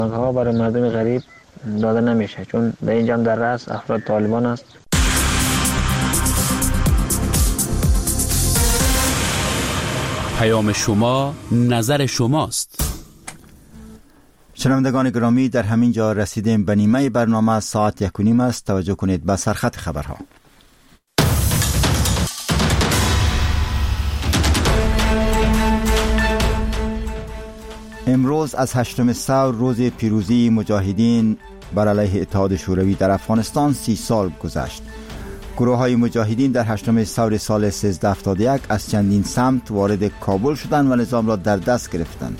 ها برای مردم غریب داده نمیشه، چون در اینجا هم در رأس افراد طالبان است. پیام شما، نظر شماست. شنوندگان گرامی، در همین جا رسیدیم به نیمه برنامه. ساعت 1:30 است. توجه کنید به سرخط خبرها. امروز از 8 ثور، روز پیروزی مجاهدین بر علیه اتحاد شوروی در افغانستان 30 سال گذشت. گروه های مجاهدین در 8 ثور سال 1371 از چندین سمت وارد کابل شدند و نظام را در دست گرفتند.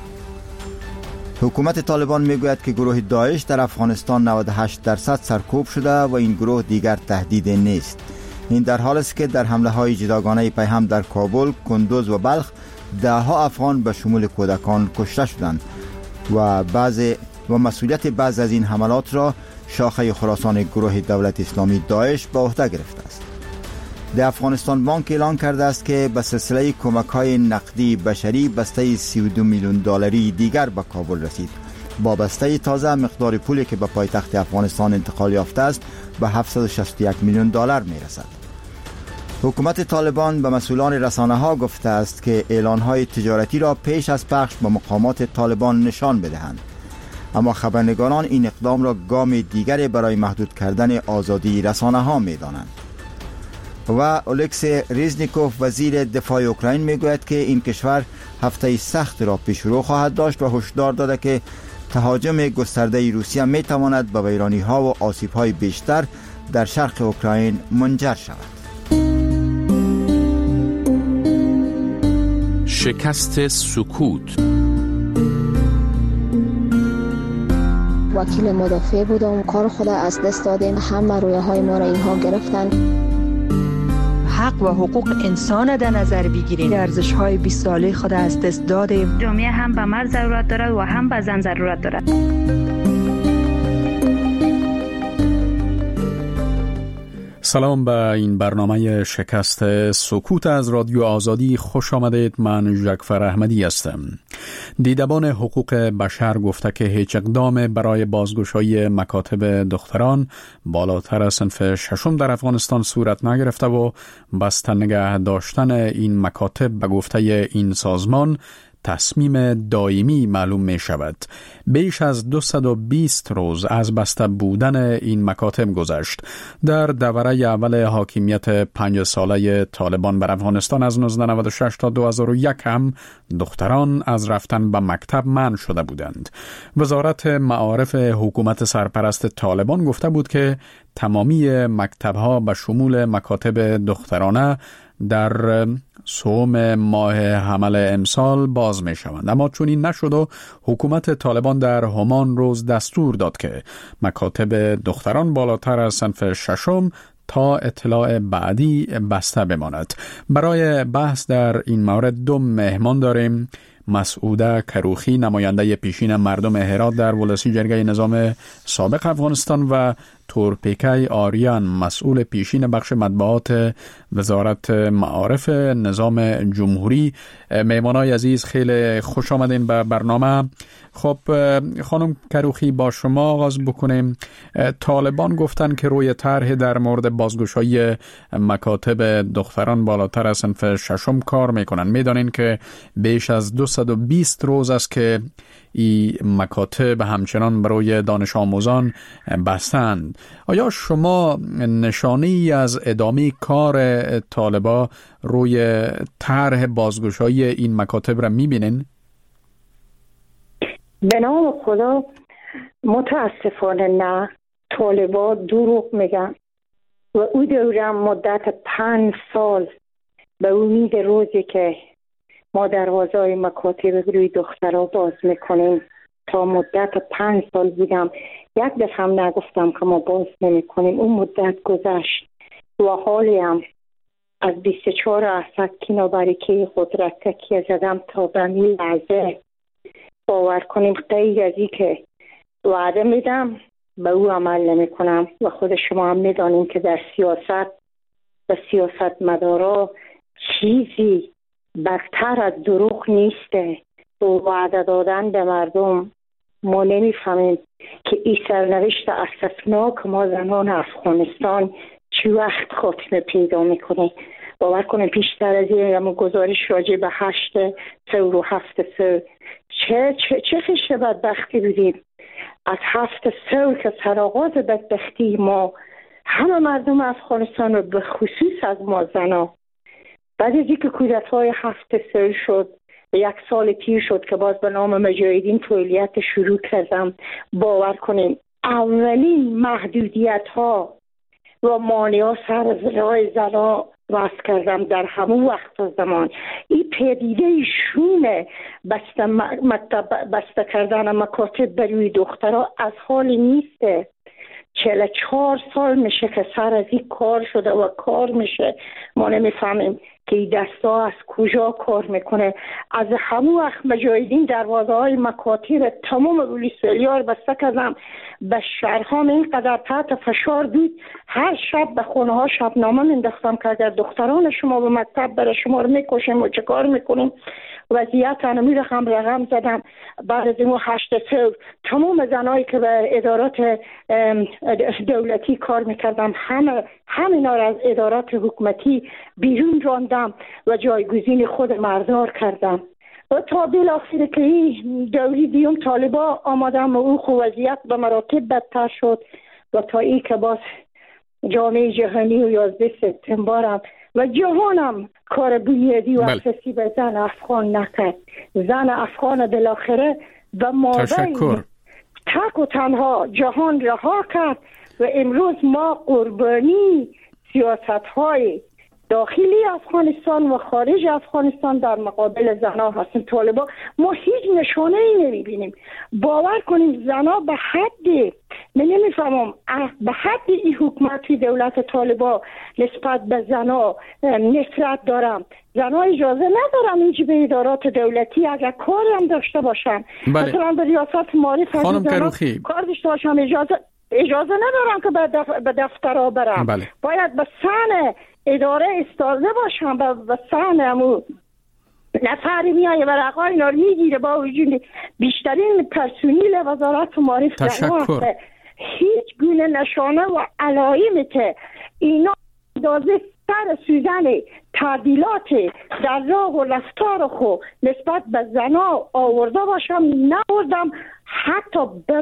حکومت طالبان میگوید که گروه داعش در افغانستان 98% سرکوب شده و این گروه دیگر تهدید نیست. این در حالی است که در حمله های جداگانه پیهم در کابل، کندوز و بلخ دهها افغان به شمول کودکان کشته شدند و مسئولیت بعض از این حملات را شاخه خراسان گروه دولت اسلامی داعش به عهده گرفته است. در افغانستان بانک اعلان کرده است که به سلسله کمک‌های نقدی بشری بسته 32 میلیون دلاری دیگر به کابل رسید. با بسته تازه مقدار پولی که به پایتخت افغانستان انتقال یافته است به 761 میلیون دلار میرسد. حکومت طالبان به مسئولان رسانه‌ها گفته است که اعلان‌های تجارتی را پیش از پخش به مقامات طالبان نشان بدهند. اما خبرنگاران این اقدام را گام دیگری برای محدود کردن آزادی رسانه‌ها می‌دانند. و اولکس ریزنیکوف وزیر دفاع اوکراین میگوید که این کشور هفته سخت را پیش رو خواهد داشت و هشدار داده که تهاجم گسترده روسیه میتواند به ویرانی‌ها و آسیب‌های بیشتر در شرق اوکراین منجر شود. شکست سکوت. وکیل مدافع بودم، کار خود از دست دادیم، همه رویاهای ما را اینها گرفتن. حق و حقوق انسان در نظر بگیریم. ارزش‌های 20 ساله خود از دست دادیم. جامعه هم به مرد ضرورت دارد و هم به زن ضرورت دارد. سلام به این برنامه شکست سکوت از رادیو آزادی خوش آمدید. من جعفر احمدی هستم. دیدبان حقوق بشر گفته که هیچ اقدام برای بازگشایی مکاتب دختران بالاتر از صنف 6 در افغانستان صورت نگرفته و بسته نگه داشتن این مکاتب به گفته این سازمان تصمیم دائمی معلوم می شود. بیش از 220 روز از بسته بودن این مکاتب گذشت. در دوره اول حاکمیت 5 ساله طالبان بر افغانستان از 1996 تا 2001 هم دختران از رفتن به مکتب منع شده بودند. وزارت معارف حکومت سرپرست طالبان گفته بود که تمامی مکتب‌ها به شمول مکاتب دخترانه در سوم ماه حمل امسال باز می شوند. اما چون این نشد و حکومت طالبان در همان روز دستور داد که مکاتب دختران بالاتر از صنف 6 تا اطلاع بعدی بسته بماند. برای بحث در این مورد 2 مهمان داریم. مسعوده کروخی، نماینده پیشین مردم هرات در ولسی جرگه نظام سابق افغانستان، و تورپیکای آریان، مسئول پیشین بخش مطبوعات وزارت معارف نظام جمهوری. مهمانای عزیز خیلی خوش آمدین به برنامه. خب خانم کروخی، با شما آغاز بکنیم. طالبان گفتن که روی طرح در مورد بازگشایی مکاتب دختران بالاتر از صنف 6 کار میکنن. میدانین که بیش از 220 روز است که این مکاتب همچنان برای دانش آموزان بستند. آیا شما نشانه‌ای از ادامه کار طالبان روی طرح بازگشایی این مکاتب را میبینین؟ به نام خدا متاسفانه نه. طالبان دروغ میگن و او دورم مدت 5 سال به امید روزی که ما دروازه‌های مکاتب روی دخترها باز میکنیم تا مدت 5 سال بودم. یک دفعه هم نگفتم که ما باز نمیکنیم. اون مدت گذشت و حالی هم از 24 اسد کینا باریکی خود را تکیه زدم تا به این لحظه. باور کنیم غیر از این که وعده میدم به او عمل نمی کنم و خود شما هم میدانیم که در سیاست و سیاست مدارا چیزی برتر از دروغ نیسته. و وعده دادن به مردم ما نمیفهمیم که این سرنوشت اسفناک ما زنان افغانستان چی وقت خاتمه پیدا میکنه. باور کنیم پیشتر از این گزارش راجع به 8 ثور و 7 ثور چه خشت بدبختی بودیم. از 7 ثور که سرآغاز بدبختی ما همه مردم افغانستان و به خصوص از ما زنا، بعد از اینکه کودتای 7 ثور شد و 1 سال پیر شد که باز به نام مجاهدین فعالیت شروع کردم، باور کنیم اولین محدودیت ها و مانعات سر از راه زنا واسه کردم در همون وقت و زمان. این پدیده شونه بسته کردن مکاتب برای دخترها از حال نیسته. 44 سال میشه که سر از این کار شده و کار میشه. ما نمیفهمیم که این دستا از کجا کار میکنه. از همون وقت مجاهدین دروازه های مکاتب تمام پلیسیار بسته کردم. به شهرها اینقدر تحت فشار بود، هر شب به خونه ها شبنامه مینداختم که اگر دختران شما به مکتب بره شما رو میکشیم و چه کار میکنیم. وضعیت انمی رقم زدم. بعد از این 8 ثور تمام زنایی که به ادارات دولتی کار میکردم همینا را از ادارات حکومتی بیرون راندم و جایگزین خود مردار کردم. و تا بالاخره که این دوری دیوم طالبا آمدم و او وضعیت به مراتب بدتر شد و تا این که باز جامعه جهانی و 11 سپتامبرم و جهانم کار بنیادی و اساسی به زن افغان نکرد. زن افغان بالاخره و مابین تک و تنها جهان رها کرد و امروز ما قربانی سیاست‌های داخلی افغانستان و خارج افغانستان در مقابل زنها هستیم. طالبا ما هیچ نشانه ای نمیبینیم. باور کنیم زنها به حد نمیفهمم به حد این حکومتی دولت طالبا نسبت به زنها نفرت دارم. زنها اجازه ندارم اینجا به ادارات دولتی اگر کاری هم داشته باشن مثلا به ریاست معارف کار داشته باشم اجازه ندارم که به دفترها برم. باید به سن اداره استاده باشم به سن امو نفری میایه و رقای اینا رو میگیره با وجود بیشترین پرسونیل وزارت معارف زنها هیچ گونه نشانه و علائمی که اینا اندازه سر سوزن تعدیلات در راه و رفتار خود نسبت به زنها آورده باشم نوردم. حتی به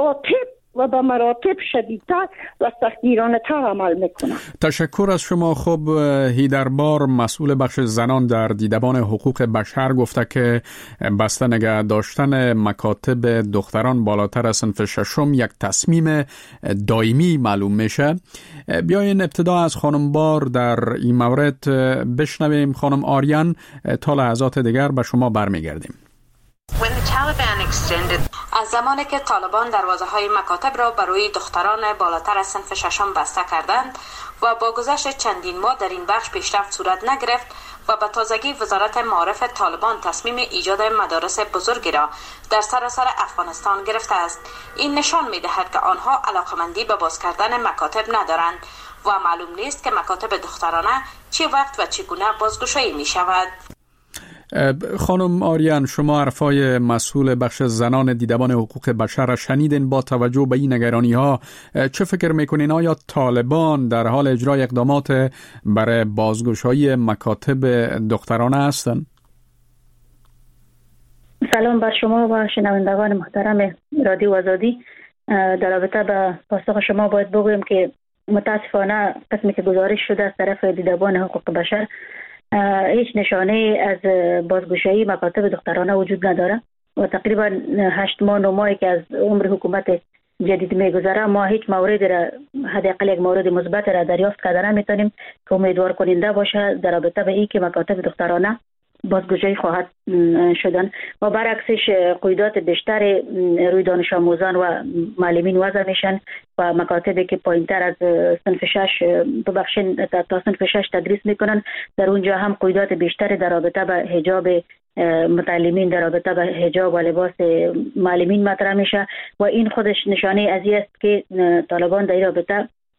مراتب شدیدتر و سختگیرانه‌تر عمل میکنم. تشکر از شما. خب هیدربار مسئول بخش زنان در دیدبان حقوق بشر گفته که بسته نگه داشتن مکاتب دختران بالاتر از صنف 6 یک تصمیم دائمی معلوم میشه. بیاین ابتدا از خانم بار در این مورد بشنویم. خانم آریان، تا لحظات دیگر به شما برمیگردیم. از زمانی که طالبان دروازه‌های مکاتب را برای دختران بالاتر از صنف 6 بسته کردند و با گذشت چندین ماه در این بخش پیشرفت صورت نگرفت و به تازگی وزارت معارف طالبان تصمیم ایجاد مدارس بزرگی را در سراسر افغانستان گرفته است، این نشان می‌دهد که آنها علاقمندی به باز کردن مکاتب ندارند و معلوم نیست که مکاتب دخترانه چه وقت و چگونه بازگشایی می‌شود. خانم آریان، شما حرفای مسئول بخش زنان دیدبان حقوق بشر را شنیدین. با توجه به این نگرانی ها چه فکر میکنین؟ آیا طالبان در حال اجرای اقدامات برای بازگشایی مکاتب دخترانه هستند؟ سلام بر شما و شنوندگان محترم رادیو آزادی. در رابطه با پاسخ شما باید بگویم که متاسفانه قسمی که گزارش شده از طرف دیدبان حقوق بشر هیچ نشانه از بازگشایی مکاتب دخترانه وجود نداره و تقریبا 8 ماه 9 ماهی که از عمر حکومت جدید میگذره ما هیچ موردی را حداقل یک مورد مثبت را دریافت کرده نمیتونیم که امیدوار کننده باشه در رابطه به این که مکاتب دخترانه بازگشایی خواهد شدن و برعکسش قیودات بیشتر روی دانش آموزان و معلمین وضع میشن و مکاتبی که پایینتر از صنف 6 ببخشید تا صنف 6 تدریس میکنن در اونجا هم قیودات بیشتر در رابطه به حجاب متعلمین در رابطه به حجاب و لباس معلمین مطرح میشه و این خودش نشانه از این است که طالبان در رابطه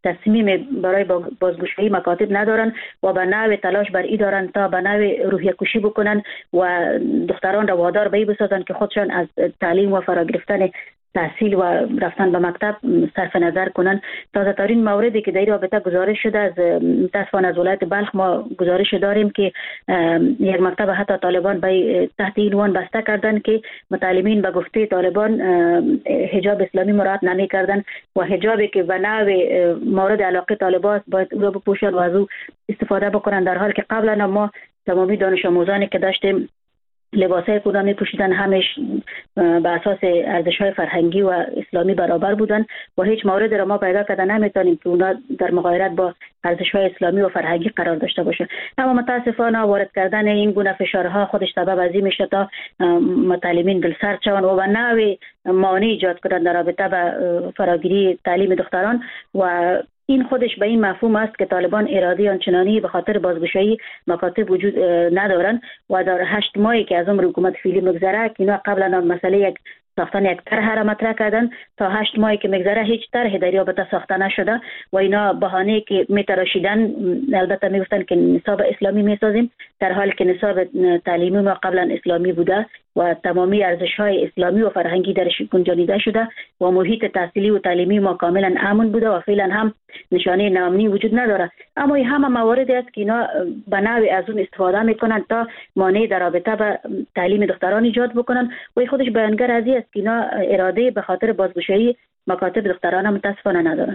تصمیم برای بازگشایی مکاتب ندارن و به نوع تلاش بر ای دارن تا به نوع روحیه کشی بکنن و دختران را وادار به ای بسازن که خودشان از تعلیم و فرا گرفتن تحصیل و رفتن به مکتب صرف نظر کنن. تازه ترین موردی که در رابطه گزارش شده از متاسفانه از ولایت بلخ، ما گزارش داریم که یک مکتب حتی طالبان به تحت عنوان بسته کردن که متعلمین به گفته طالبان حجاب اسلامی مراعات نمی کردن و حجابی که به نوع مورد علاقه طالبان باید او را بپوشن و از او استفاده بکنن، در حال که قبلا ما تمامی دانش آموزانی که داشتیم لباسای کدام می‌پوشیدن همش به اساس ارزش‌های فرهنگی و اسلامی برابر بودن و هیچ مورد را ما پیدا کردن نمی‌تونیم که اونا در مغایرت با ارزش‌های اسلامی و فرهنگی قرار داشته باشه. اما متاسفانه وارد کردن این گونه فشارها خودش سبب از این میشه تا متعلمین دلسرد شوند و به نوع مانع ایجاد کنند در رابطه با فراگیری تعلیم دختران و این خودش به این مفهوم است که طالبان اراده آنچنانی به خاطر بازگشایی مکاتب وجود ندارن و در 8 ماهی که از عمر حکومت فعلی مگذره که اینا قبلا مسئله یک ساختن یک طرح را مطرح کردن تا 8 ماهی که مگذره هیچ طرحی در رابطه ساخته نشده و اینا بهانه که میتراشیدن، البته میگفتن که نصاب اسلامی میسازیم در حالی که نصاب تعلیمی ما قبلا اسلامی بوده و تمامی ارزش‌های اسلامی و فرهنگی درش گنجانیده شده و محیط تحصیلی و تعلیمی ما کاملا امن بوده و فعلا هم نشانه ناامنی وجود نداره. اما این همه مواردی است که اینا به نوعی از اون استفاده میکنن تا مانع در رابطه با تعلیم دختران ایجاد بکنن و خودش بیانگر از این است که اینا اراده به خاطر بازگشایی مکاتب دختران متاسفانه ندارن.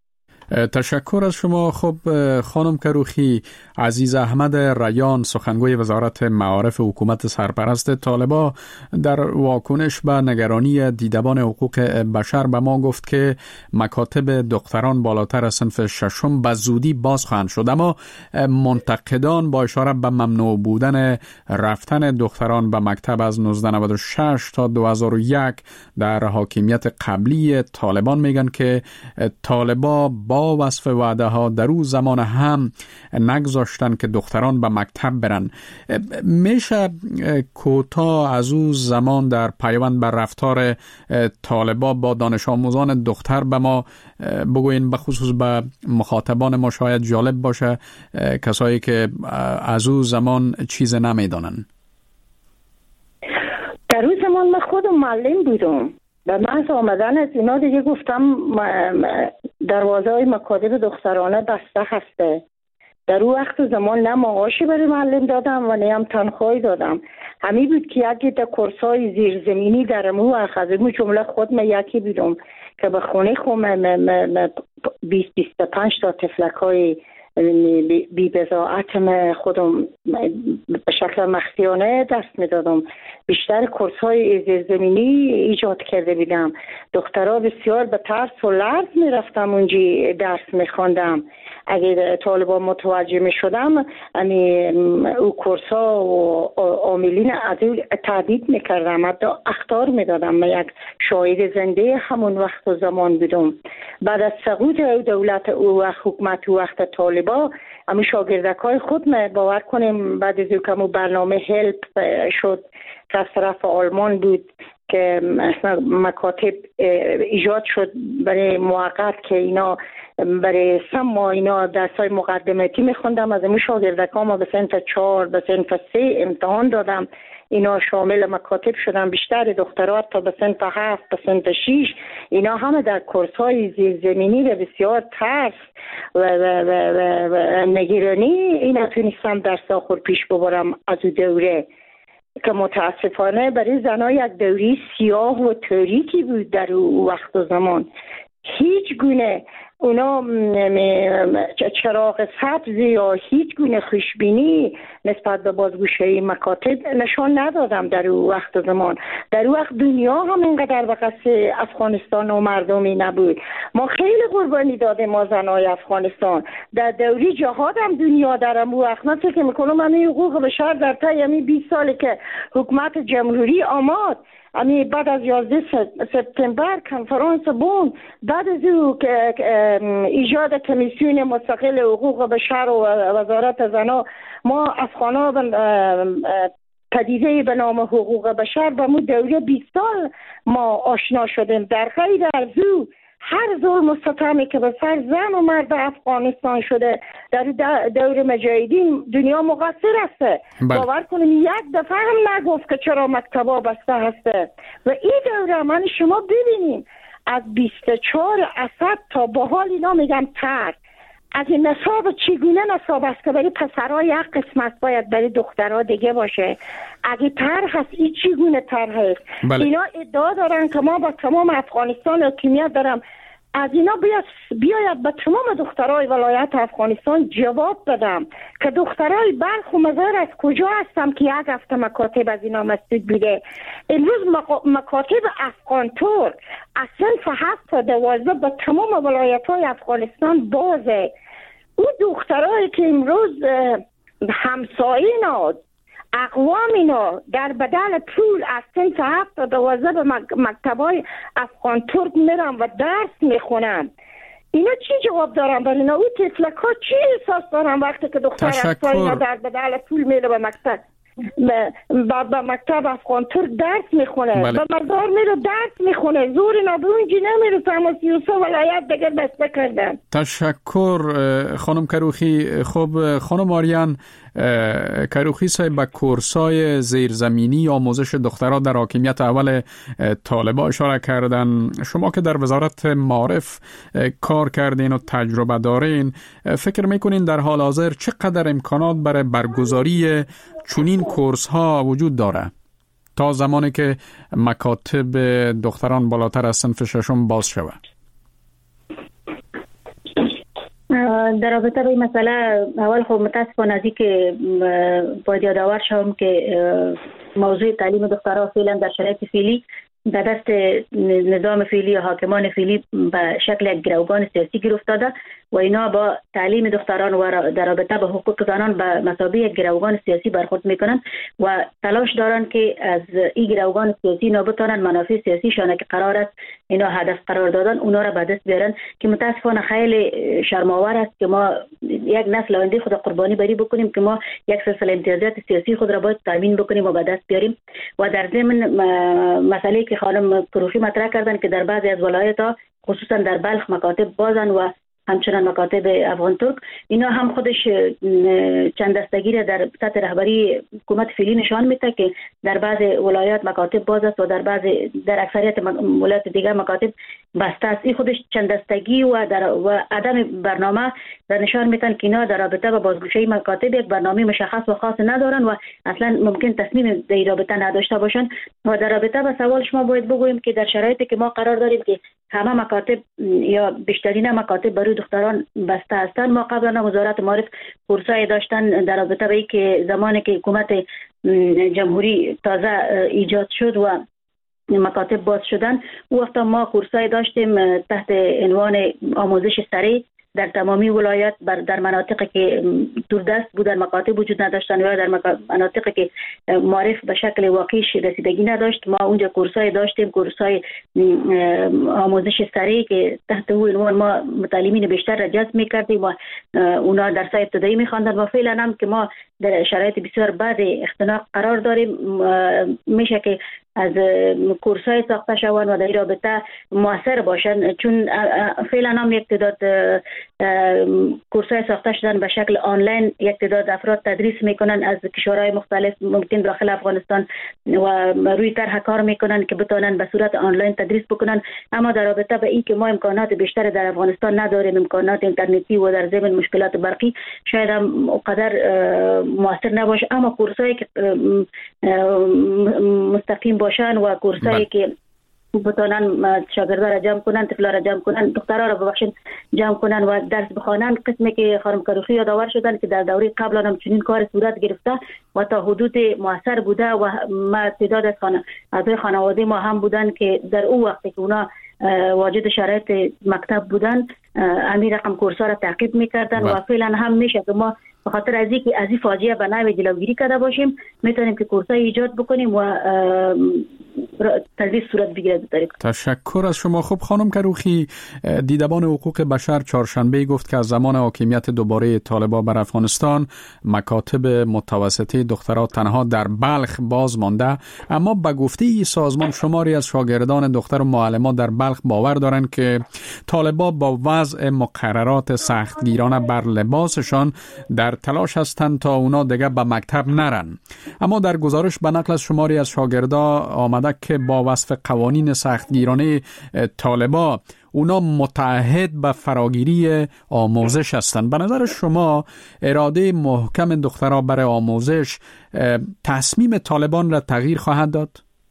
تشکر از شما. خب خانم کروخی، عزیز احمد ریان، سخنگوی وزارت معارف حکومت سرپرست طالبان، در واکنش به نگرانی دیدبان حقوق بشر به ما گفت که مکاتب دختران بالاتر از صنف ششم به زودی باز خواهند شد، اما منتقدان با اشاره به ممنوع بودن رفتن دختران به مکتب از 1996 تا 2001 در حاکمیت قبلی طالبان میگن که طالبان با وصف وعده ها در اون زمان هم نگذاشتن که دختران به مکتب برن. میشه کوتاه از اون زمان در پیوند بر رفتار طالبان با دانش آموزان دختر به ما بگوین، به خصوص به مخاطبان ما شاید جالب باشه، کسایی که از اون زمان چیز نمیدانن. در اون زمان من خودم معلم بودم. به محض آمدن از اینا دیگه گفتم دروازه های مکاتب دخترانه بسته هسته. در اون وقت زمان نه معاشی برای معلم دادم و نه هم تنخواهی دادم. همی بود که یکی در کورس های زیرزمینی در امو از امو جمله خود من یکی بودم که به خونه خودم 20-25 تا تفلک های بی بضاعت خودم به شکل مخفیانه دست میدادم. بیشتر کورس های زیرزمینی ایجاد کرده بودم. دخترها بسیار به ترس و لرز میرفتم اونجی درس میخواندم. اگه طالبان متوجه میشدم او کورس ها و عاملین از تهدید میکردم، حتی اخطار میدادم. من یک شاهد زنده همون وقت و زمان بودم. بعد از سقوط دولت او و حکومت او وقت طالبان اما شاگردکای خود ما باور کنیم بعد از که برنامه هلپ شد که از طرف آلمان بود که مکاتب ایجاد شد برای موقت که اینا برای 3 ماه اینا درسای مقدماتی میخوندم. از این شاگردکام به صنف 4 به صنف 3 امتحان دادم. اینا شامل مکاتب شدن. بیشتر دخترات تا به صنف 7 به صنف 6 اینا همه در کورس های زیرزمینی و بسیار ترس و نگرانی اینا تونستم درس آخر پیش ببرم از او دوره که متاسفانه برای زنها یک دوری سیاه و تاریکی بود در او وقت و زمان. هیچ گونه اونا چراغ سبز یا هیچ گونه خوشبینی نسبت به بازگشایی مکاتب نشان ندادم در او وقت زمان. در او وقت دنیا هم اینقدر به قصد افغانستان و مردمی نبود. ما خیلی قربانی دادیم ما زنای افغانستان. در دوری جهاد هم دنیا در او وقت من فکر میکنم همین حقوق بشر در طی همین 20 سالی که حکومت جمهوری آمد، بعد از 11 سپتامبر کنفرانس بون، بعد از او ایجاد کمیسیون مستقل حقوق بشر و وزارت زنان، ما افغانا پدیده به نام حقوق بشر به مو دوره 20 سال ما آشنا شدیم. در غیر از او هر ظلم و ستمی که به سر زن و مرد افغانستان شده در دور مجاهدین دنیا مقصر است. باور کنیم یک دفعه هم نگفت که چرا مکتبا بسته هسته. و این دوره من شما ببینیم از 24 اسد تا به حال اینا میگم تر از این نصاب چگونه نصاب است که برای پسرها یک قسمت باید برای دخترها دیگه باشه. اگه طرح هست این چگونه طرح هست؟ اینا ادعا دارن که ما با تمام افغانستان حکومت دارم از اینا بیاید به تمام دخترای ولایت افغانستان جواب بدم که دخترای بلخ و مزار از کجا هستم که یک هفته مکاتب از اینا مسدود بوده. امروز مکاتب افغان ترک از صنف 7 تا 12 به تمام ولایت های افغانستان بازه. اون دخترایی که امروز همسایینا اقوام اینا در بدل پول از صنف 7 تا 12 به مکتبای افغان ترک میرن و درس میخونن، اینا چی جواب دارن برای اینا؟ اون تفلک ها چی احساس دارن وقتی که دختر افغان در بدل پول میره به مکتب به مکتب افغان ترک درس میخونه، به مزار میره درس میخونه، زور اینا به اونجی نمیرسه. اما 33 ولایت دیگه بسته کردن. تشکر خانم کروخی. خب خانم آریان کروخی صاحب به کورسای زیرزمینی آموزش دخترها در حاکمیت اول طالبان اشاره کردن. شما که در وزارت معارف کار کردین و تجربه دارین، فکر میکنین در حال حاضر چقدر امکانات برای برگزاری چنین کورس ها وجود داره تا زمانی که مکاتب دختران بالاتر از صنف 6 باز شود؟ در رابطه با این مسئله اول خب متاسفانه از اینکه باید یادآور شوم که موضوع تعلیم دخترها فعلا در شرایط فعلی در دست نظام فعلی یا حاکمان فعلی به شکل یک گروگان سیاسی گیر افتاده و اینا با تعلیم دختران و در رابطه با حقوق زنان به مثابه یک گروگان سیاسی برخورد میکنن و تلاش دارن که از این گروگان سیاسی اینا بتونن منافع سیاسیشان که قرار است اینا هدف قرار دادن اونا را به دست بیارن، که متاسفانه خیلی شرم‌آور است که ما یک نسل آینده خود قربانی بری بکنیم که ما یک سلسله امتیازات سیاسی خود را باید تامین بکنیم و به دست بیاریم. و در ضمن مسئله که خانم کروخی مطرح کردن که در بعضی از ولایت‌ها خصوصا در بلخ مکاتب بازن و همچنان مکاتب افغان ترک، اینا هم خودش چند دستگی در سطح رهبری حکومت فعلی نشان میده که در بعض ولایات مکاتب باز است و در اکثریت ولایات دیگر مکاتب بسته است. این خودش چند دستگی و عدم برنامه در نشان میدن که اینا در رابطه با بازگشایی مکاتب یک برنامه مشخص و خاص ندارن و اصلا ممکن تصمیم در این رابطه نداشته باشن. و در رابطه با سوال شما باید بگوییم که در شرایطی که ما قرار داریم که همه مکاتب یا بیشترین مکاتب برای دختران بسته هستند، ما قبلا وزارت معارف کورسای داشتن در رابطه با اینکه زمانی که حکومت جمهوری تازه ایجاد شد و مکاتب باز شدن، او وقتا ما کورسای داشتیم تحت عنوان آموزش سریع در تمامی ولایت در مناطقی که دوردست بودن مکاتب وجود نداشتن یا در مناطقی که معرف به شکل واقعیش رسیدگی نداشت، ما اونجا کورسای داشتیم، کورسای آموزش سریع که تحت او عنوان ما متعلمین بیشتر را جذب می‌کردیم و اونا درس ابتدایی می‌خواندن. و فعلا هم که ما در شرایط بسیار بد اختناق قرار داریم، میشه که از کورسای ساخته شوند و در رابطه موثر باشند، چون فعلا هم یک تعداد کورسای ساخته شدن به شکل آنلاین، یک تعداد افراد تدریس میکنن از کشورهای مختلف ممکن داخل افغانستان و روی طرح کار میکنن که بتونن به صورت آنلاین تدریس بکنن. اما در رابطه به این که ما امکانات بیشتر در افغانستان نداریم، امکانات اینترنتی و در ضمن مشکلات برقی شاید هم اونقدر موثر نباشه، اما کورسایی که مستقیم باشن و کورسایی که بتونن شاگردا را جمع کنن، طفلا را جمع کنن، دخترها را ببخشید جمع کنن و درس بخوانن، قسمی که خانم کروخی یادآور شدن که در دوره قبل هم چنین کار صورت گرفته و تا حدود موثر بوده و ما تعداد از اعضای خانواده ما هم بودن که در اون وقتی که اونا واجد شرایط مکتب بودن همین رقم کورس‌ها را تعقیب می‌کردن و فعلا هم میشه که ما به خاطر از این فاجعه به نحو جلوگیری کرده باشیم میتونیم که کورس‌های ایجاد بکنیم و تدریس صورت بگیره. تشکر از شما. خب خانم کروخی، دیدبان حقوق بشر چهارشنبه گفت که از زمان حاکمیت دوباره طالبان بر افغانستان مکاتب متوسطه دخترها تنها در بلخ باز مانده، اما به گفته این سازمان شماری از شاگردان دختر و معلمان در بلخ باور دارند که طالبان با وضع مقررات سختگیرانه بر لباسشان در تلاش هستند تا اونا دیگه به مکتب نرن. اما در گزارش به نقل از شماری از شاگردا آمده که با وصف قوانین سختگیرانه طالبان اونا متعهد به فراگیری آموزش هستند. به نظر شما اراده محکم دخترها برای آموزش تصمیم طالبان را تغییر خواهد داد؟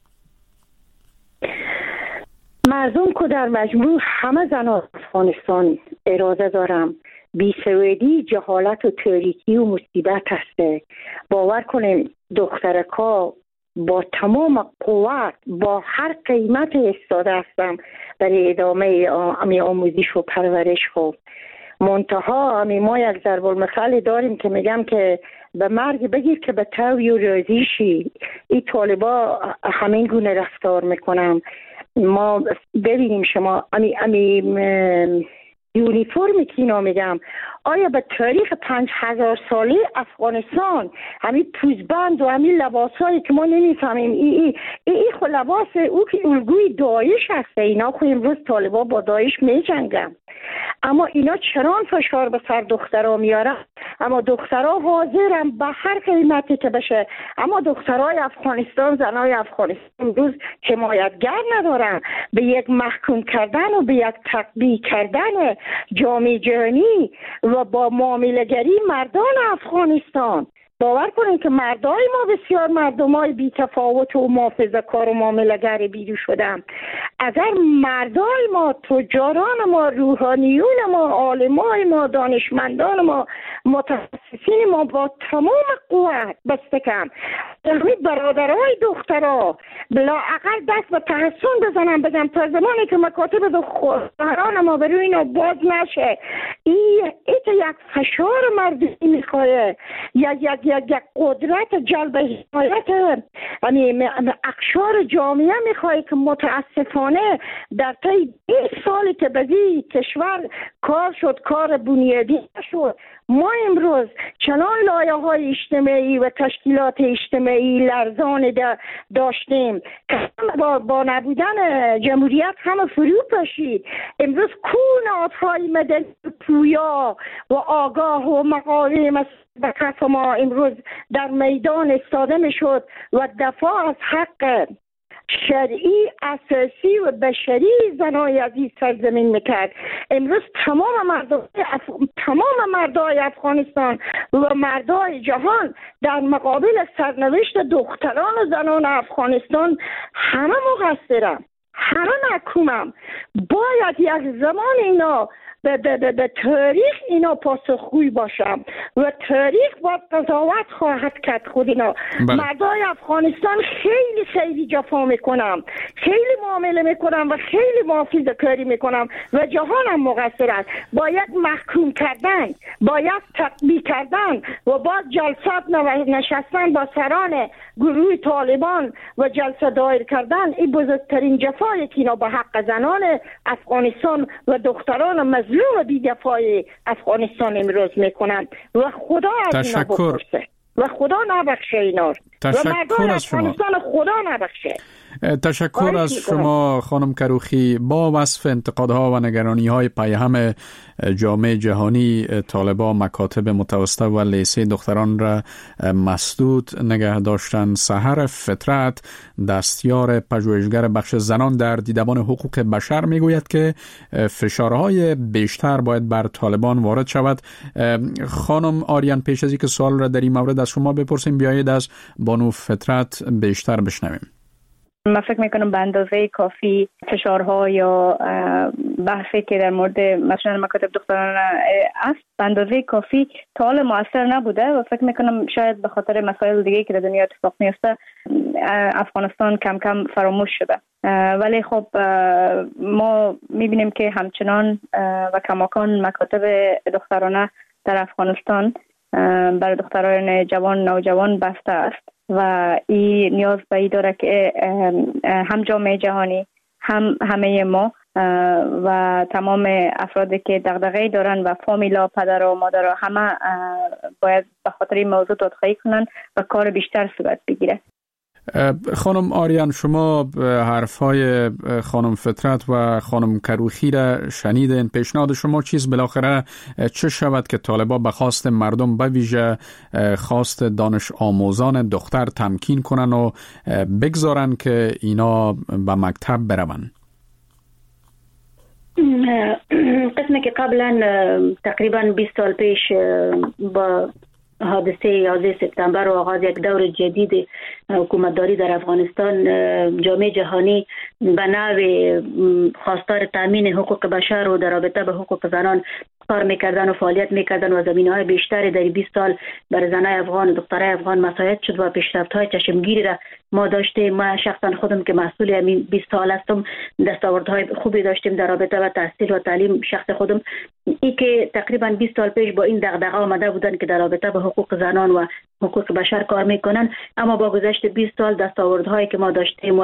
مردم که در مجموع همه زنان افغانستان اراده دارم. بیسوادی، جهالت و تاریکی و مصیبت هسته. باور کنیم دخترکا با تمام قوت با هر قیمت ایستاده هستم برای ادامه آموزش و پرورش. خب منتها ما یک ضرب المثل داریم که میگم که به مرگ بگیر که به توی و راضی شی. این طالبا همین گونه رفتار میکنم. ما ببینیم شما یونیفرمی که اینا میگم، آیا به تاریخ 5000 ساله افغانستان همین پوزبند و همین لباسایی که ما نمیفهمیم ای خو لباس او که الگوی داعش هسته. اینا خو امروز طالبا با داعش میجنگن، اما اینا چرا فشار به سر دخترها میارن؟ اما دخترها حاضرن به هر قیمتی که بشه. اما دخترای افغانستان، زنای افغانستان امروز حمایتگر ندارن. به یک محکوم کردن و به یک تطبیق کردن جامعه جهانی و با معامله‌گری مردان افغانستان. باور کنید که مردای ما بسیار مردمای بی تفاوت و محافظه‌کار و معامله‌گر بیرو شدن. اگر مردای ما، تجاران ما، روحانیون ما، عالمای ما، دانشمندان ما، متخصصین ما با تمام قوت بستکن همین برادرای دخترها بلااقل دست به تحسن بزنن، بگم تا زمانی که مکاتب دختران ما بروی اینا باز نشه، این یک فشار مردمی میخواه، یک قدرت جلب حمایت اقشار جامعه میخواه که متاسفانه در طی 20 سالی که به کشور کار شد، کار بنیادی شد. ما امروز چنان لایه‌های اجتماعی و تشکیلات اجتماعی لرزان داشتیم که با نبودن جمهوریت همه فرو پاشید. امروز نهادهای مدنی پویا و آگاه و مقاوم به کف ما امروز در میدان استاده میشد و دفاع از حق شرعی اساسی و بشری زنای عزیز سرزمین میکرد. امروز تمام مردای افغانستان و مردای جهان در مقابل سرنوشت دختران و زنان افغانستان همه مقصرم، همه محکومم. باید یک زمان اینا به تاریخ اینا پاسخگوی باشم و تاریخ باید قضاوت خواهد کرد خود اینا. مردای افغانستان خیلی خیلی جفا میکنم، خیلی معامله میکنم و خیلی محافظه کاری میکنم و جهان هم مقصر است. باید محکوم کردن، باید تطبیق کردن و باید جلسات نشستن با سران گروه طالبان و جلسه دایر کردن. این بزرگترین جفایی که اینا به حق زنان افغانستان و دختران مظلوم بی‌دفاع افغانستان امروز میکنن و خدا از اینا بپرسه و خدا نبخشه اینا و مردم افغانستان خدا نبخشه. تشکر از شما خانم کروخی. با وصف انتقادها و نگرانی‌های پیهم جامعه جهانی، طالبان مکاتب متوسطه و لیسه دختران را مسدود نگه داشتن. سحر فطرت، دستیار پژوهشگر بخش زنان در دیدبان حقوق بشر، میگوید که فشارهای بیشتر باید بر طالبان وارد شود. خانم آریان، پیش از اینکه سوال را در این مورد از شما بپرسیم، بیایید از بانو فطرت بیشتر بشنویم. من فکر میکنم به اندازه کافی فشارها یا بحثی که در مورد مثلا مکاتب دختران است به اندازه کافی تا حال مؤثر نبوده و فکر میکنم شاید به خاطر مسائل دیگه که در دنیا اتفاق میفته افغانستان کم کم فراموش شده. ولی خب ما میبینیم که همچنان و کماکان مکاتب دخترانه در افغانستان برای دختران جوان نوجوان بسته است و این نیاز به این داره که هم جامعه جهانی هم همه ما و تمام افرادی که دغدغه‌ای دارن و فامیلا، پدر و مادر همه باید به خاطر این موضوع دادخواهی کنن و کار بیشتر صورت بگیره. خانم آریان، شما حرفای خانم فطرت و خانم کروخی را شنیدین. پیشنهاد شما چیز بالاخره چه شود که طالبان به خواست مردم، به ویژه خواست دانش آموزان دختر تمکین کنن و بگذارن که اینا به مکتب برون؟ قسمی که قبلا تقریبا 20 سال پیش با حادثه 11 سپتامبر و آغاز یک دور جدید حکومتداری در افغانستان، جامعه جهانی به نحو خواستار تامین حقوق بشر و در رابطه به حقوق زنان کار میکردن و فعالیت میکردن و زمینه‌های بیشتری در 20 سال بر زنای افغان و دخترای افغان مساعد شد و پیشرفت‌های چشمگیری را ما داشتیم. ما شخصا خودم که مسئول همین 20 سال هستم دستاوردهای خوبی داشتیم در رابطه با تحصیل و تعلیم شخص خودم. این که تقریبا 20 سال پیش با این دغدغه آمده بودن که در رابطه با حقوق زنان و حقوق بشر کار میکنن، اما با گذشت 20 سال دستاوردهایی که ما داشتیم و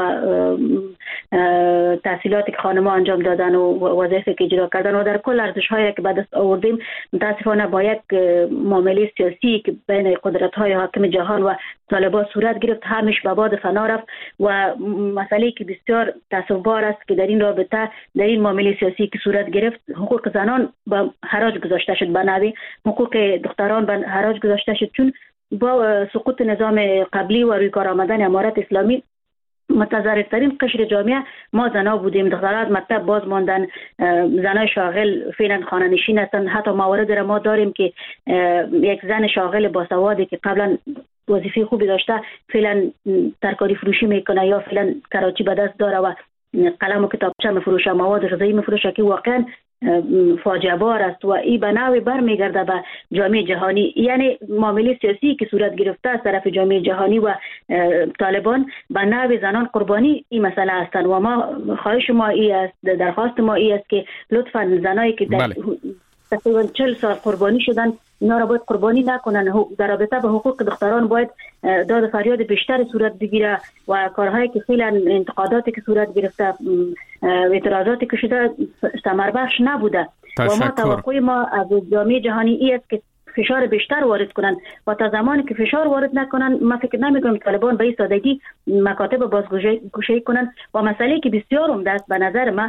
تحصیلاتی که خانم‌ها انجام دادن و وظایفی که اجرا کردن و در کل ارزش‌هایی که به دست آوردیم، متاسفانه با یک معامله سیاسی که بین قدرت‌های حاکم جهان و طالبان صورت گرفت، همش به باد فنا رفت و مسئله که بسیار تأسف‌بار است که در این رابطه، در این معامله سیاسی که صورت گرفت، حقوق زنان به حراج گذاشته شد، به نحوی حقوق دختران به حراج گذاشته شد، چون با سقوط نظام قبلی و روی کار آمدن امارت اسلامی متضررترین قشر جامعه ما زنها بودیم. دخترات مکتب باز ماندن، زنای شاغل فعلا خانه نشین هستند. حتی موارد را ما داریم که یک زن شاغل باسوادی که قبلا وظیفه خوبی داشته فعلا ترکاری فروشی میکنه یا فعلا کراچی به دست داره و قلم و کتابچه میفروشه، مواد غذایی میفروشه، که واقعا فاجعه بار است و این به نوعی برمیگرده به جامعه جهانی. یعنی معامله سیاسی که صورت گرفته از طرف جامعه جهانی و طالبان به نوع زنان قربانی این مسئله هستند و ما خواهش ما ای است، درخواست ما ای است که لطفا زنایی که در تقریبا 40 سال قربانی شدن اینا را باید قربانی نکنن. در رابطه به حقوق دختران باید داد فریاد بیشتر صورت بگیره و کارهایی که فعلا انتقاداتی که صورت گرفته، اعتراضاتی که شده ثمر بخش نبوده و ما توقع ما از جامعه جهانی ای است که فشار بیشتر وارد کنن و تا زمانی که فشار وارد نکنن ما فکر نمی‌کنم طالبان به این سادگی مکاتب بازگشایی کنن و مسئله که بسیار عمده است به نظر ما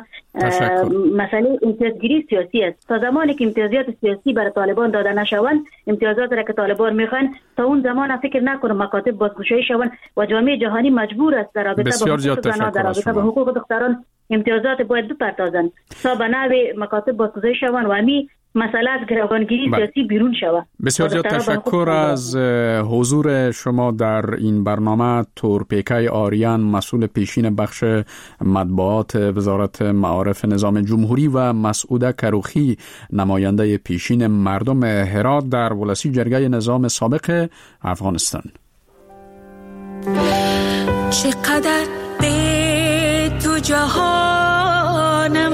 مسئله امتیازگیری سیاسی است. تا زمانی که امتیازات سیاسی برای طالبان داده نشوند، امتیازات را که طالبان میخوان، تا اون زمان فکر نکنم مکاتب بازگشایی شوند و جامعه جهانی مجبور است در رابطه با حقوق زنان، در رابطه با حقوق دختران امتیازات باید بپردازند تا به نحو مکاتب بازگشایی شوند و همین مسئله از گروگانگیری سیاسی بیرون شود. بسیار زیاد تشکر از حضور شما در این برنامه. تورپیکای آریان، مسئول پیشین بخش مطبوعات وزارت معارف نظام جمهوری و مسعوده کروخی، نماینده پیشین مردم هرات در ولسی جرگه نظام سابق افغانستان. چقدر به تو جهانم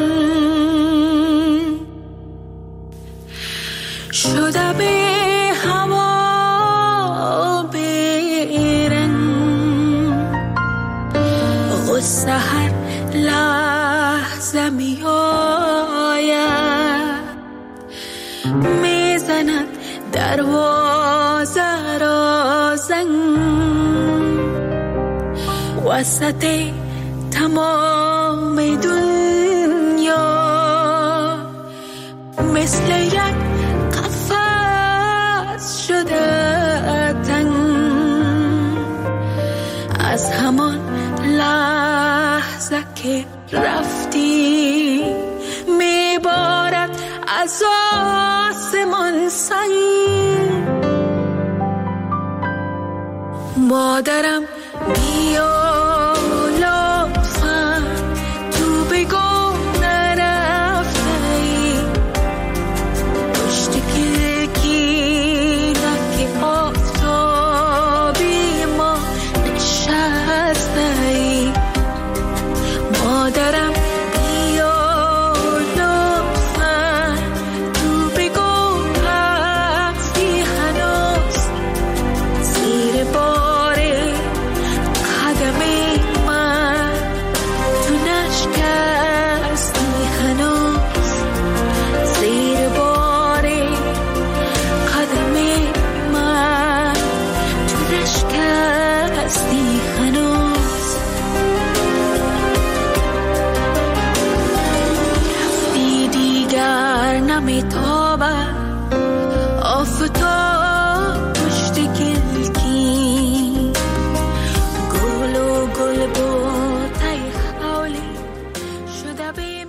شده به هوا بیرن، غصه هر لحظه می آید، میزند دروازه را زنگ، وسط تمام دنیا مثل یک شده تنگ، از همان لحظه که رفتی میبارد از آسمان سنگ. مادرم بیا لطفاً، تو بگو نرفتی پشت آفتابی ما نشسته. مادرم بیا لطفاً، تو بگو هستی هنوز زیر بار آمد